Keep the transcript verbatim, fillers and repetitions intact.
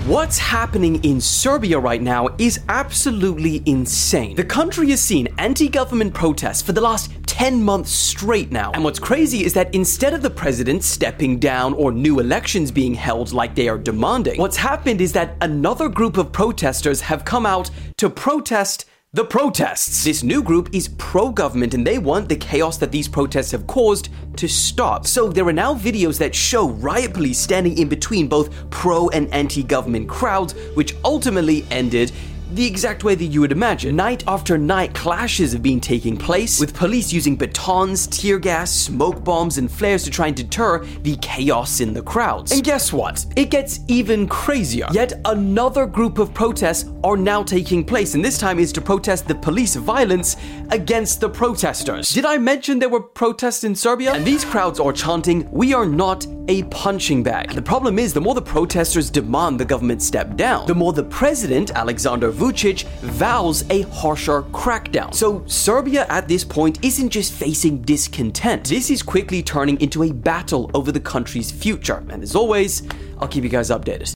What's happening in Serbia right now is absolutely insane. The country has seen anti-government protests for the last ten months straight now. And what's crazy is that instead of the president stepping down or new elections being held like they are demanding, what's happened is that another group of protesters have come out to protest the protests. This new group is pro-government and they want the chaos that these protests have caused to stop. So there are now videos that show riot police standing in between both pro and anti-government crowds, which ultimately ended the exact way that you would imagine. Night after night, clashes have been taking place, with police using batons, tear gas, smoke bombs, and flares to try and deter the chaos in the crowds. And guess what? It gets even crazier. Yet another group of protests are now taking place, and this time is to protest the police violence against the protesters. Did I mention there were protests in Serbia? And these crowds are chanting, "We are not a punching bag." And the problem is, the more the protesters demand the government step down, the more the president, Alexander Vucic, vows a harsher crackdown. So Serbia at this point isn't just facing discontent. This is quickly turning into a battle over the country's future. And as always, I'll keep you guys updated.